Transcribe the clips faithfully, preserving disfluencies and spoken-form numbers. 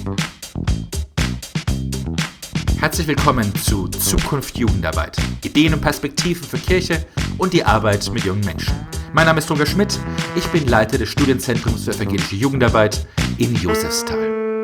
Herzlich willkommen zu Zukunft Jugendarbeit. Ideen und Perspektiven für Kirche und die Arbeit mit jungen Menschen. Mein Name ist Roger Schmidt, ich bin Leiter des Studienzentrums für evangelische Jugendarbeit in Josefsthal.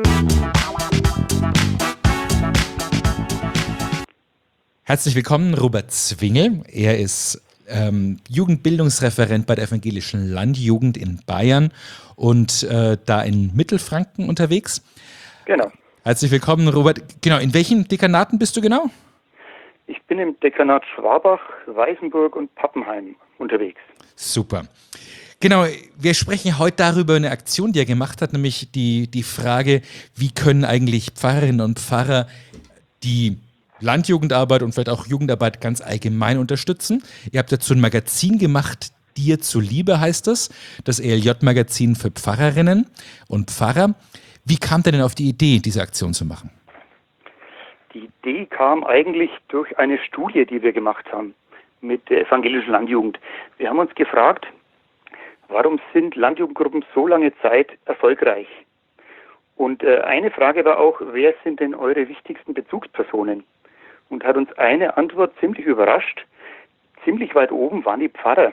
Herzlich willkommen, Robert Zwingel. Er ist ähm, Jugendbildungsreferent bei der Evangelischen Landjugend in Bayern und äh, da in Mittelfranken unterwegs. Genau. Herzlich willkommen, Robert. Genau, in welchen Dekanaten bist du genau? Ich bin im Dekanat Schwabach, Weißenburg und Pappenheim unterwegs. Super. Genau, wir sprechen heute darüber, eine Aktion, die er gemacht hat, nämlich die, die Frage, wie können eigentlich Pfarrerinnen und Pfarrer die Landjugendarbeit und vielleicht auch Jugendarbeit ganz allgemein unterstützen. Ihr habt dazu ein Magazin gemacht, Dir zuliebe heißt es, das E L J-Magazin für Pfarrerinnen und Pfarrer. Wie kam ihr denn auf die Idee, diese Aktion zu machen? Die Idee kam eigentlich durch eine Studie, die wir gemacht haben mit der Evangelischen Landjugend. Wir haben uns gefragt, warum sind Landjugendgruppen so lange Zeit erfolgreich? Und äh, eine Frage war auch, wer sind denn eure wichtigsten Bezugspersonen? Und hat uns eine Antwort ziemlich überrascht. Ziemlich weit oben waren die Pfarrer.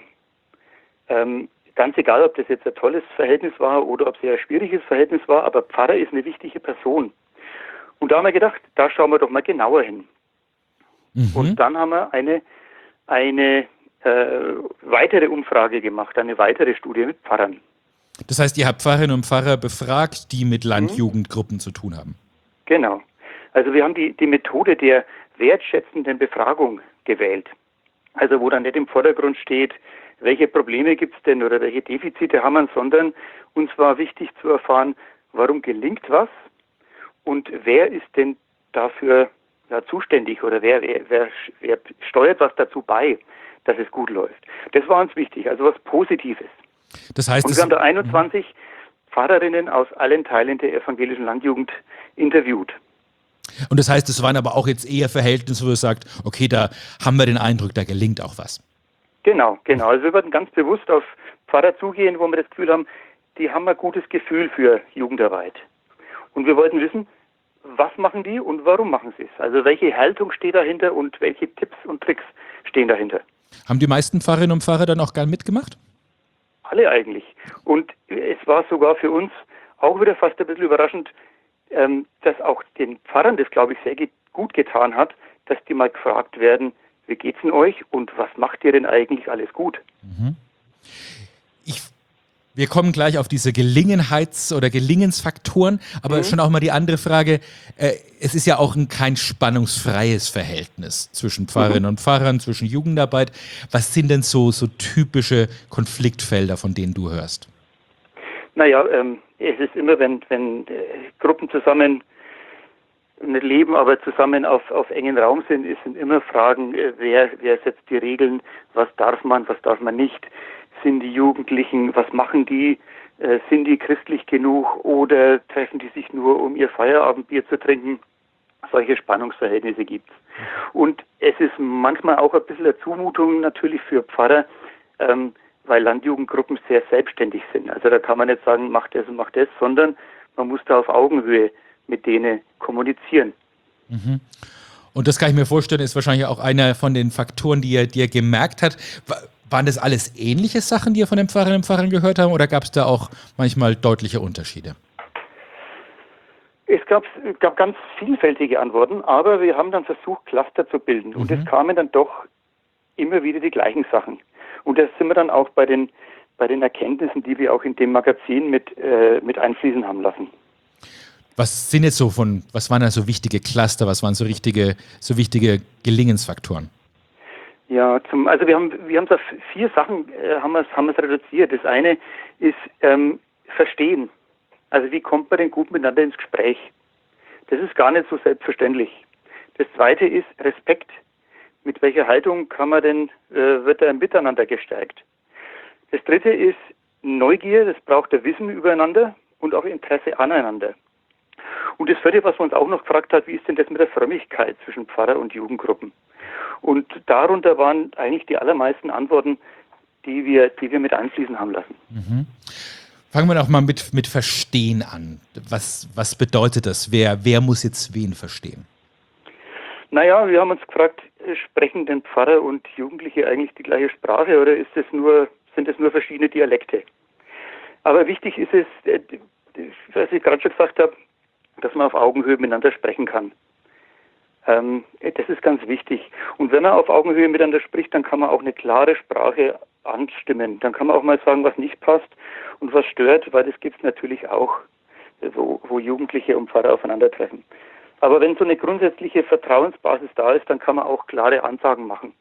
Ähm, Ganz egal, ob das jetzt ein tolles Verhältnis war oder ob es eher ein schwieriges Verhältnis war, aber Pfarrer ist eine wichtige Person. Und da haben wir gedacht, da schauen wir doch mal genauer hin. Mhm. Und dann haben wir eine, eine äh, weitere Umfrage gemacht, eine weitere Studie mit Pfarrern. Das heißt, ihr habt Pfarrerinnen und Pfarrer befragt, die mit Landjugendgruppen mhm. zu tun haben? Genau. Also wir haben die, die Methode der wertschätzenden Befragung gewählt. Also wo dann nicht im Vordergrund steht, welche Probleme gibt es denn oder welche Defizite haben wir, sondern uns war wichtig zu erfahren, warum gelingt was und wer ist denn dafür ja, zuständig oder wer, wer, wer, wer steuert was dazu bei, dass es gut läuft. Das war uns wichtig, also was Positives. Das heißt, und wir haben da einundzwanzig mhm. Pfarrerinnen aus allen Teilen der evangelischen Landjugend interviewt. Und das heißt, es waren aber auch jetzt eher Verhältnisse, wo ihr sagt, okay, da haben wir den Eindruck, da gelingt auch was. Genau, genau. Also wir würden ganz bewusst auf Pfarrer zugehen, wo wir das Gefühl haben, die haben ein gutes Gefühl für Jugendarbeit. Und wir wollten wissen, was machen die und warum machen sie es? Also welche Haltung steht dahinter und welche Tipps und Tricks stehen dahinter? Haben die meisten Pfarrerinnen und Pfarrer dann auch gern mitgemacht? Alle eigentlich. Und es war sogar für uns auch wieder fast ein bisschen überraschend, ähm, dass auch den Pfarrern das, glaube ich, sehr ge- gut getan hat, dass die mal gefragt werden, wie geht's denn euch und was macht ihr denn eigentlich alles gut? Mhm. Ich, wir kommen gleich auf diese Gelingenheits- oder Gelingensfaktoren, aber mhm. schon auch mal die andere Frage, äh, es ist ja auch ein kein spannungsfreies Verhältnis zwischen Pfarrerinnen mhm. und Pfarrern, zwischen Jugendarbeit. Was sind denn so, so typische Konfliktfelder, von denen du hörst? Naja, ähm, es ist immer, wenn, wenn äh, Gruppen zusammen nicht leben, aber zusammen auf, auf engen Raum sind, es sind immer Fragen, wer, wer setzt die Regeln, was darf man, was darf man nicht, sind die Jugendlichen, was machen die, äh, sind die christlich genug oder treffen die sich nur, um ihr Feierabendbier zu trinken? Solche Spannungsverhältnisse gibt's. Und es ist manchmal auch ein bisschen eine Zumutung natürlich für Pfarrer, ähm, weil Landjugendgruppen sehr selbstständig sind. Also da kann man nicht sagen, mach das und mach das, sondern man muss da auf Augenhöhe mit denen kommunizieren. Mhm. Und das kann ich mir vorstellen, ist wahrscheinlich auch einer von den Faktoren, die er, die er gemerkt hat. Waren das alles ähnliche Sachen, die ihr von den Pfarrerinnen und Pfarrern gehört haben, oder gab es da auch manchmal deutliche Unterschiede? Es gab, gab ganz vielfältige Antworten, aber wir haben dann versucht, Cluster zu bilden. Und mhm. es kamen dann doch immer wieder die gleichen Sachen. Und da sind wir dann auch bei den, bei den Erkenntnissen, die wir auch in dem Magazin mit, äh, mit einfließen haben lassen. Was sind jetzt so von, was waren da so wichtige Cluster, was waren so richtige, so wichtige Gelingensfaktoren? Ja, zum, also wir haben, wir haben so vier Sachen, äh, haben wir haben es reduziert. Das eine ist ähm, Verstehen. Also wie kommt man denn gut miteinander ins Gespräch? Das ist gar nicht so selbstverständlich. Das zweite ist Respekt. Mit welcher Haltung kann man denn, äh, wird er miteinander gestärkt? Das dritte ist Neugier, das braucht der Wissen übereinander und auch Interesse aneinander. Und das vierte, was man uns auch noch gefragt hat, wie ist denn das mit der Frömmigkeit zwischen Pfarrer und Jugendgruppen? Und darunter waren eigentlich die allermeisten Antworten, die wir, die wir mit einfließen haben lassen. Mhm. Fangen wir doch mal mit, mit Verstehen an. Was, was bedeutet das? Wer, wer muss jetzt wen verstehen? Naja, wir haben uns gefragt, sprechen denn Pfarrer und Jugendliche eigentlich die gleiche Sprache oder ist es nur, sind es nur verschiedene Dialekte? Aber wichtig ist es, was ich gerade schon gesagt habe, dass man auf Augenhöhe miteinander sprechen kann. Ähm, das ist ganz wichtig. Und wenn man auf Augenhöhe miteinander spricht, dann kann man auch eine klare Sprache anstimmen. Dann kann man auch mal sagen, was nicht passt und was stört, weil das gibt es natürlich auch, wo, wo Jugendliche und Pfarrer aufeinandertreffen. Aber wenn so eine grundsätzliche Vertrauensbasis da ist, dann kann man auch klare Ansagen machen.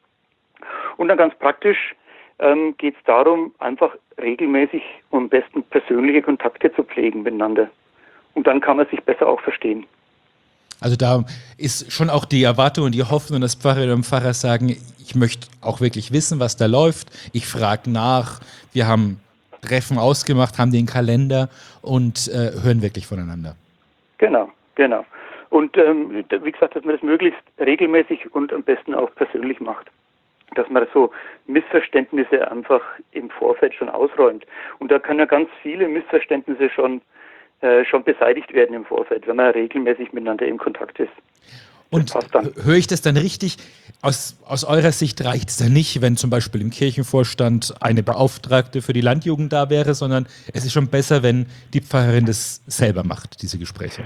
Und dann ganz praktisch ähm, geht es darum, einfach regelmäßig und am besten persönliche Kontakte zu pflegen miteinander. Und dann kann man sich besser auch verstehen. Also da ist schon auch die Erwartung und die Hoffnung, dass Pfarrerinnen und Pfarrer sagen, ich möchte auch wirklich wissen, was da läuft. Ich frage nach. Wir haben Treffen ausgemacht, haben den Kalender und äh, hören wirklich voneinander. Genau, genau. Und ähm, wie gesagt, dass man das möglichst regelmäßig und am besten auch persönlich macht. Dass man so Missverständnisse einfach im Vorfeld schon ausräumt. Und da können ja ganz viele Missverständnisse schon, äh, schon beseitigt werden im Vorfeld, wenn man regelmäßig miteinander im Kontakt ist. Und höre ich das dann richtig? Aus, aus eurer Sicht reicht es dann nicht, wenn zum Beispiel im Kirchenvorstand eine Beauftragte für die Landjugend da wäre, sondern es ist schon besser, wenn die Pfarrerin das selber macht, diese Gespräche.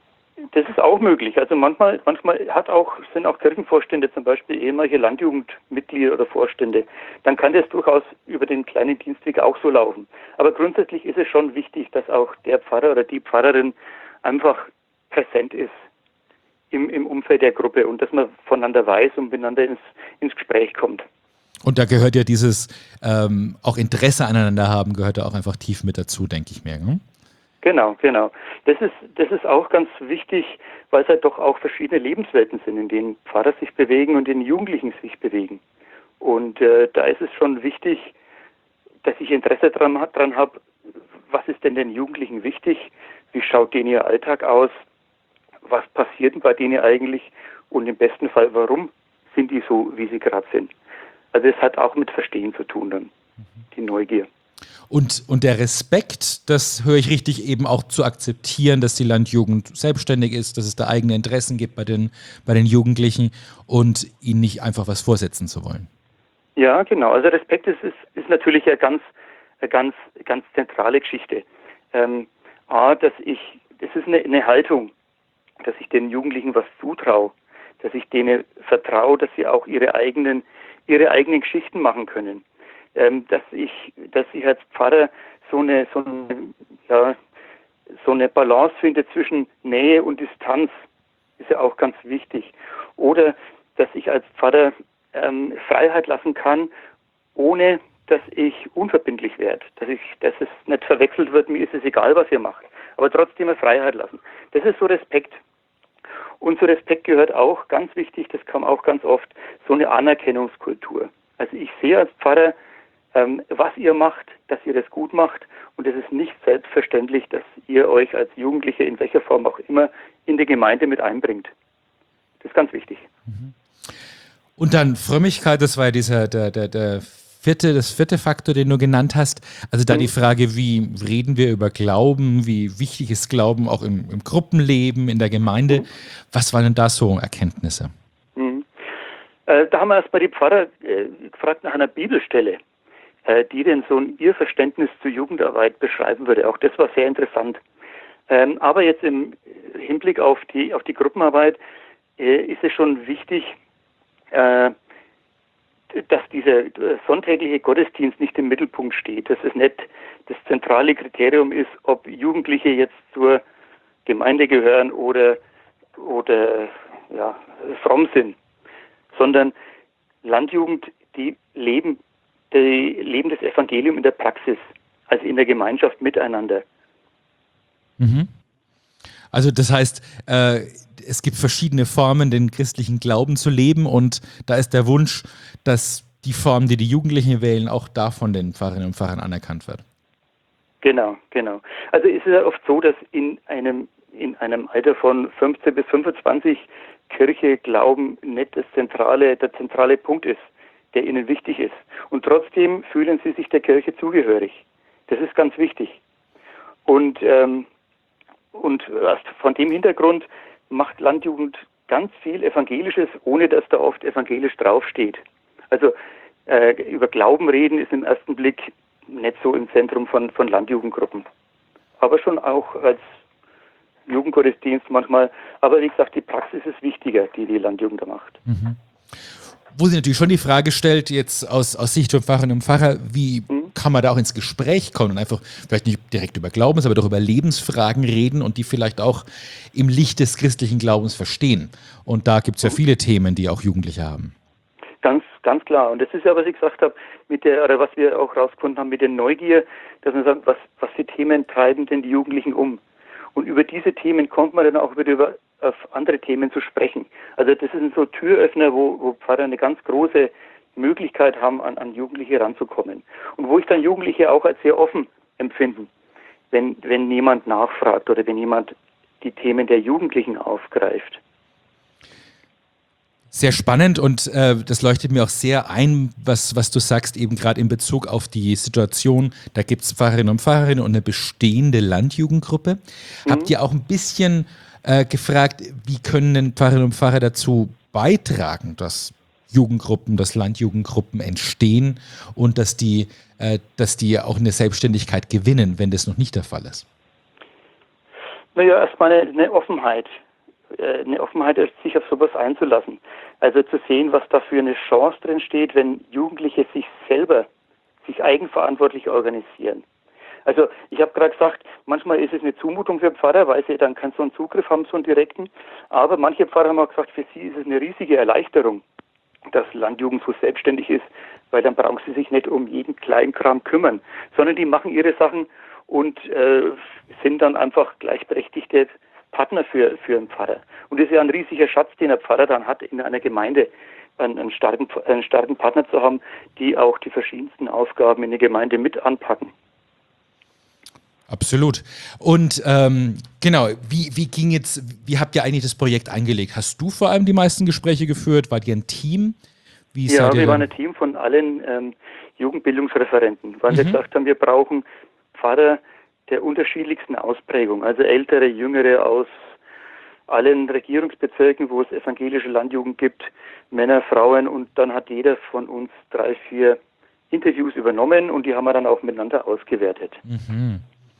Das ist auch möglich. Also manchmal, manchmal hat auch, sind auch Kirchenvorstände zum Beispiel ehemalige Landjugendmitglieder oder Vorstände. Dann kann das durchaus über den kleinen Dienstweg auch so laufen. Aber grundsätzlich ist es schon wichtig, dass auch der Pfarrer oder die Pfarrerin einfach präsent ist im, im Umfeld der Gruppe und dass man voneinander weiß und miteinander ins, ins Gespräch kommt. Und da gehört ja dieses ähm, auch Interesse aneinander haben, gehört da auch einfach tief mit dazu, denke ich mir. Ne? Genau, genau. Das ist, das ist auch ganz wichtig, weil es halt doch auch verschiedene Lebenswelten sind, in denen Pfarrer sich bewegen und in denen Jugendlichen sich bewegen. Und äh, da ist es schon wichtig, dass ich Interesse dran, dran habe, was ist denn den Jugendlichen wichtig, wie schaut denen ihr Alltag aus, was passiert denn bei denen eigentlich und im besten Fall, warum sind die so, wie sie gerade sind. Also es hat auch mit Verstehen zu tun dann, die Neugier. Und, und der Respekt, das höre ich richtig, eben auch zu akzeptieren, dass die Landjugend selbstständig ist, dass es da eigene Interessen gibt bei den, bei den Jugendlichen und ihnen nicht einfach was vorsetzen zu wollen. Ja, genau. Also Respekt ist, ist, ist natürlich eine ganz, eine ganz, ganz zentrale Geschichte. Ähm, A, dass ich, das ist eine, eine Haltung, dass ich den Jugendlichen was zutraue, dass ich denen vertraue, dass sie auch ihre eigenen, ihre eigenen Geschichten machen können. Ähm, dass ich, dass ich als Pfarrer so eine, so eine, ja, so eine Balance finde zwischen Nähe und Distanz, ist ja auch ganz wichtig. Oder dass ich als Pfarrer ähm, Freiheit lassen kann, ohne dass ich unverbindlich werde, dass ich, dass es nicht verwechselt wird, mir ist es egal, was ihr macht, aber trotzdem eine Freiheit lassen. Das ist so Respekt. Und zu Respekt gehört auch, ganz wichtig, das kam auch ganz oft, so eine Anerkennungskultur. Also ich sehe als Pfarrer, ähm, was ihr macht, dass ihr das gut macht und es ist nicht selbstverständlich, dass ihr euch als Jugendliche in welcher Form auch immer in die Gemeinde mit einbringt. Das ist ganz wichtig. Und dann Frömmigkeit, das war ja dieser, der, der, der vierte, das vierte Faktor, den du genannt hast. Also da mhm. die Frage, wie reden wir über Glauben, wie wichtig ist Glauben auch im, im Gruppenleben, in der Gemeinde. Mhm. Was waren denn da so Erkenntnisse? Mhm. Äh, da haben wir erst mal die Pfarrer äh, gefragt nach einer Bibelstelle, äh, die denn so ein ihr Verständnis zur Jugendarbeit beschreiben würde. Auch das war sehr interessant. Ähm, aber jetzt im Hinblick auf die, auf die Gruppenarbeit äh, ist es schon wichtig, äh, dass dieser sonntägliche Gottesdienst nicht im Mittelpunkt steht, dass es nicht das zentrale Kriterium ist, ob Jugendliche jetzt zur Gemeinde gehören oder, oder ja, fromm sind, sondern Landjugend, die leben, die leben das Evangelium in der Praxis, also in der Gemeinschaft miteinander. Mhm. Also das heißt, äh, es gibt verschiedene Formen, den christlichen Glauben zu leben und da ist der Wunsch, dass die Form, die die Jugendlichen wählen, auch da von den Pfarrerinnen und Pfarrern anerkannt wird. Genau, genau. Also ist es ja oft so, dass in einem, in einem Alter von fünfzehn bis fünfundzwanzig Kirche, Glauben nicht das zentrale, der zentrale Punkt ist, der ihnen wichtig ist. Und trotzdem fühlen sie sich der Kirche zugehörig. Das ist ganz wichtig. Und, ähm, und von dem Hintergrund macht Landjugend ganz viel Evangelisches, ohne dass da oft evangelisch draufsteht. Also äh, über Glauben reden ist im ersten Blick nicht so im Zentrum von, von Landjugendgruppen. Aber schon auch als Jugendgottesdienst manchmal. Aber wie gesagt, die Praxis ist wichtiger, die die Landjugend da macht. Mhm. Wo sie natürlich schon die Frage stellt, jetzt aus, aus Sicht von Pfarrerinnen und Pfarrer, wie mhm. kann man da auch ins Gespräch kommen und einfach vielleicht nicht direkt über Glaubens, aber doch über Lebensfragen reden und die vielleicht auch im Licht des christlichen Glaubens verstehen. Und da gibt es ja mhm. viele Themen, die auch Jugendliche haben. Ganz, ganz klar. Und das ist ja, was ich gesagt habe, mit der, oder was wir auch rausgefunden haben mit der Neugier, dass man sagt, was, was für Themen treiben denn die Jugendlichen um? Und über diese Themen kommt man dann auch wieder über auf andere Themen zu sprechen. Also das sind so Türöffner, wo, wo Pfarrer eine ganz große Möglichkeit haben, an, an Jugendliche ranzukommen. Und wo ich dann Jugendliche auch als sehr offen empfinden, wenn, wenn jemand nachfragt oder wenn jemand die Themen der Jugendlichen aufgreift. Sehr spannend und äh, das leuchtet mir auch sehr ein, was, was du sagst, eben gerade in Bezug auf die Situation, da gibt es Pfarrerinnen und Pfarrer und eine bestehende Landjugendgruppe. Mhm. Habt ihr auch ein bisschen äh, gefragt, wie können denn Pfarrerinnen und Pfarrer dazu beitragen, dass Jugendgruppen, dass Landjugendgruppen entstehen und dass die, äh, dass die auch eine Selbstständigkeit gewinnen, wenn das noch nicht der Fall ist? Naja, erstmal eine, eine Offenheit. eine Offenheit ist, sich auf sowas einzulassen. Also zu sehen, was da für eine Chance drin steht, wenn Jugendliche sich selber, sich eigenverantwortlich organisieren. Also ich habe gerade gesagt, manchmal ist es eine Zumutung für Pfarrer, weil sie dann keinen so einen Zugriff haben, so einen direkten. Aber manche Pfarrer haben auch gesagt, für sie ist es eine riesige Erleichterung, dass Landjugend so selbstständig ist, weil dann brauchen sie sich nicht um jeden Kleinkram kümmern, sondern die machen ihre Sachen und äh, sind dann einfach gleichberechtigte Partner für, für einen Pfarrer. Und das ist ja ein riesiger Schatz, den ein Pfarrer dann hat, in einer Gemeinde einen, einen, starken, einen starken Partner zu haben, die auch die verschiedensten Aufgaben in der Gemeinde mit anpacken. Absolut. Und ähm, genau, wie, wie ging jetzt, wie habt ihr eigentlich das Projekt eingelegt? Hast du vor allem die meisten Gespräche geführt? Wart ihr ein Team? Wie ja, wir waren ein Team von allen ähm, Jugendbildungsreferenten, weil mhm. wir gesagt haben, wir brauchen Pfarrer der unterschiedlichsten Ausprägung, also ältere, jüngere aus allen Regierungsbezirken, wo es evangelische Landjugend gibt, Männer, Frauen, und dann hat jeder von uns drei, vier Interviews übernommen und die haben wir dann auch miteinander ausgewertet. Mhm.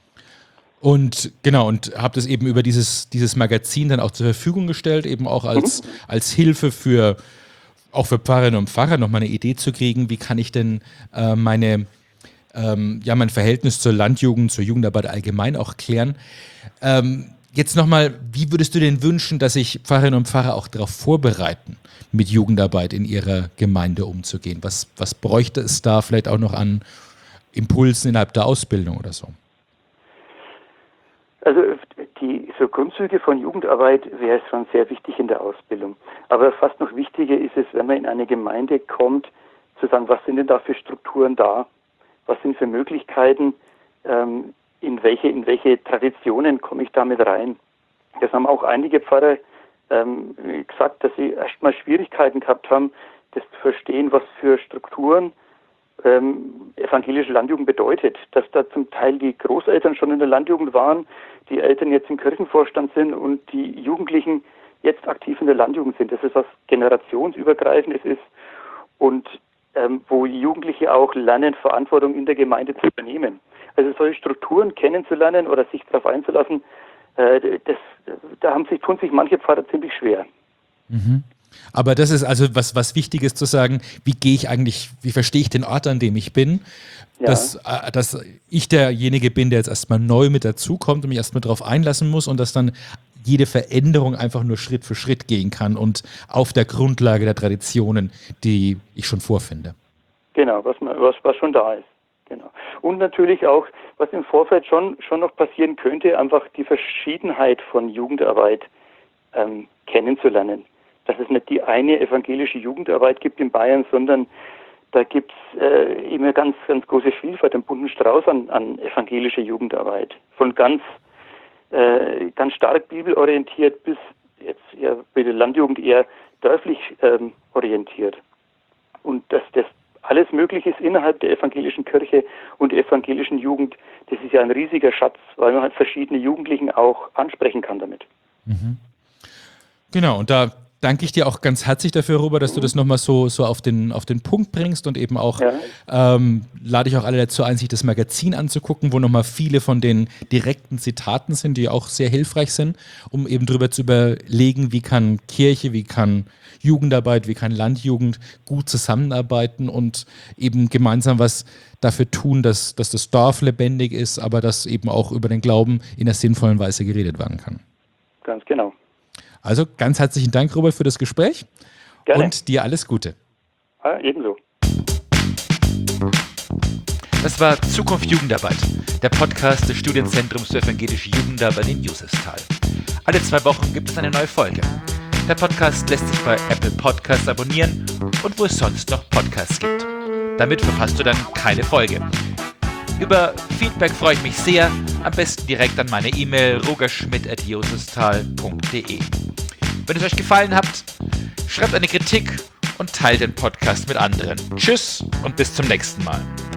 Und genau, und habt es eben über dieses, dieses Magazin dann auch zur Verfügung gestellt, eben auch als, mhm. als Hilfe für, auch für Pfarrerinnen und Pfarrer nochmal eine Idee zu kriegen, wie kann ich denn äh, meine Ähm, ja, mein Verhältnis zur Landjugend, zur Jugendarbeit allgemein auch klären. Ähm, jetzt nochmal, wie würdest du denn wünschen, dass sich Pfarrerinnen und Pfarrer auch darauf vorbereiten, mit Jugendarbeit in ihrer Gemeinde umzugehen? Was, was bräuchte es da vielleicht auch noch an Impulsen innerhalb der Ausbildung oder so? Also die so Grundzüge von Jugendarbeit wäre schon sehr wichtig in der Ausbildung. Aber fast noch wichtiger ist es, wenn man in eine Gemeinde kommt, zu sagen, was sind denn da für Strukturen da? Was sind für Möglichkeiten, ähm, in welche in welche Traditionen komme ich damit rein? Das haben auch einige Pfarrer ähm, gesagt, dass sie erstmal Schwierigkeiten gehabt haben, das zu verstehen, was für Strukturen ähm, evangelische Landjugend bedeutet. Dass da zum Teil die Großeltern schon in der Landjugend waren, die Eltern jetzt im Kirchenvorstand sind und die Jugendlichen jetzt aktiv in der Landjugend sind. Das ist was generationsübergreifendes ist und Ähm, wo Jugendliche auch lernen, Verantwortung in der Gemeinde zu übernehmen. Also solche Strukturen kennenzulernen oder sich darauf einzulassen, äh, das, da haben sich, tun sich manche Pfarrer ziemlich schwer. Mhm. Aber das ist also was, was Wichtiges zu sagen, wie gehe ich eigentlich, wie verstehe ich den Ort, an dem ich bin, ja. dass, äh, dass ich derjenige bin, der jetzt erstmal neu mit dazukommt und mich erstmal darauf einlassen muss und dass dann jede Veränderung einfach nur Schritt für Schritt gehen kann und auf der Grundlage der Traditionen, die ich schon vorfinde. Genau, was, was, was schon da ist. Genau. Und natürlich auch, was im Vorfeld schon, schon noch passieren könnte, einfach die Verschiedenheit von Jugendarbeit ähm, kennenzulernen. Dass es nicht die eine evangelische Jugendarbeit gibt in Bayern, sondern da gibt es äh, eben eine ganz, ganz große Vielfalt, einen bunten Strauß an, an evangelischer Jugendarbeit. Von ganz Äh, ganz stark bibelorientiert bis jetzt eher bei der Landjugend eher dörflich ähm, orientiert. Und dass das alles möglich ist innerhalb der evangelischen Kirche und der evangelischen Jugend. Das ist ja ein riesiger Schatz, weil man halt verschiedene Jugendlichen auch ansprechen kann damit. Mhm. Genau, und da danke ich dir auch ganz herzlich dafür, Robert, dass du das nochmal so, so auf, den, auf den Punkt bringst und eben auch Ja. ähm, lade ich auch alle dazu ein, sich das Magazin anzugucken, wo nochmal viele von den direkten Zitaten sind, die auch sehr hilfreich sind, um eben drüber zu überlegen, wie kann Kirche, wie kann Jugendarbeit, wie kann Landjugend gut zusammenarbeiten und eben gemeinsam was dafür tun, dass, dass das Dorf lebendig ist, aber dass eben auch über den Glauben in einer sinnvollen Weise geredet werden kann. Ganz genau. Also ganz herzlichen Dank, Robert, für das Gespräch. Gerne. Und dir alles Gute. Ja, ebenso. Das war Zukunft Jugendarbeit, der Podcast des Studienzentrums für evangelische Jugendarbeit in Josefsthal. Alle zwei Wochen gibt es eine neue Folge. Der Podcast lässt sich bei Apple Podcasts abonnieren und wo es sonst noch Podcasts gibt. Damit verpasst du dann keine Folge. Über Feedback freue ich mich sehr, am besten direkt an meine E-Mail rogerschmidt at josefsthal punkt de. Wenn es euch gefallen hat, schreibt eine Kritik und teilt den Podcast mit anderen. Tschüss und bis zum nächsten Mal.